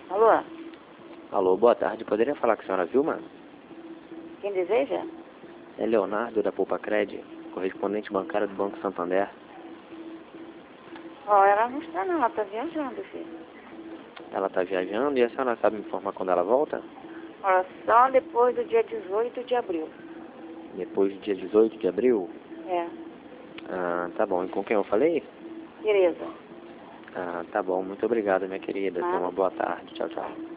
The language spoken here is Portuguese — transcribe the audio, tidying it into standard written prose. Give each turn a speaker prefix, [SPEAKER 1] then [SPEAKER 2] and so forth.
[SPEAKER 1] Alô?
[SPEAKER 2] Alô, boa tarde. Poderia falar com a senhora Vilma?
[SPEAKER 1] Quem deseja?
[SPEAKER 2] É Leonardo da Poupa Cred, correspondente bancário do Banco Santander.
[SPEAKER 1] Ó, ela não está não, ela está viajando, filho.
[SPEAKER 2] Ela está viajando e a senhora sabe me informar quando ela volta?
[SPEAKER 1] Ó, só depois do dia 18 de abril.
[SPEAKER 2] Depois do dia 18 de abril?
[SPEAKER 1] É,
[SPEAKER 2] Ah, tá bom. E com quem eu falei?
[SPEAKER 1] Tereza.
[SPEAKER 2] Ah, tá bom. Muito obrigado, minha querida. Tenha
[SPEAKER 1] Nada.
[SPEAKER 2] uma boa tarde. Tchau, tchau.